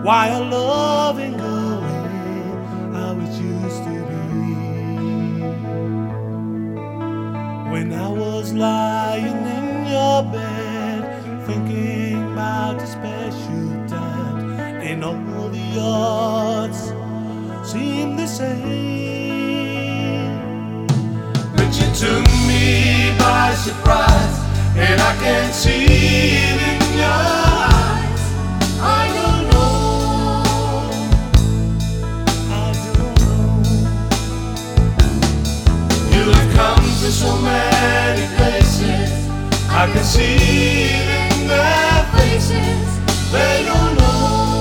why our love ain't going how it used to be. When I was lying in your bed, thinking about the special times, and all the odds seemed the same. But you took me by surprise, and I can see it in your eyes. I don't know, I don't know. You have come to so many places, I can see it in their faces. They don't know.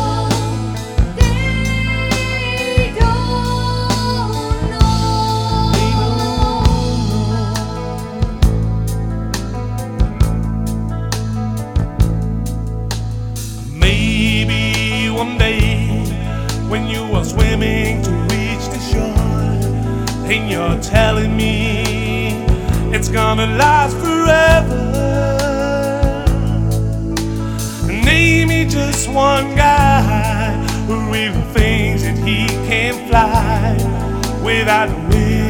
One day when you were swimming to reach the shore, and you're telling me it's gonna last forever. Name me just one guy who really thinks that he can fly without the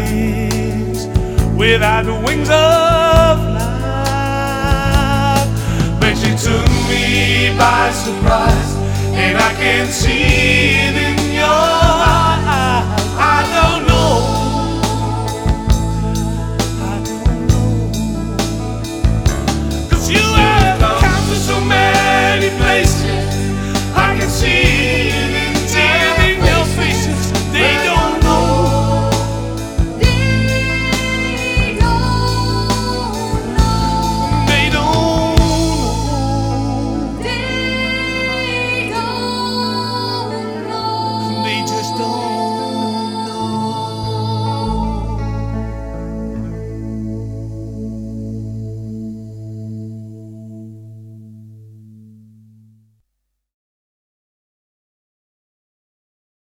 wings of life. But she took me by surprise, and I can see it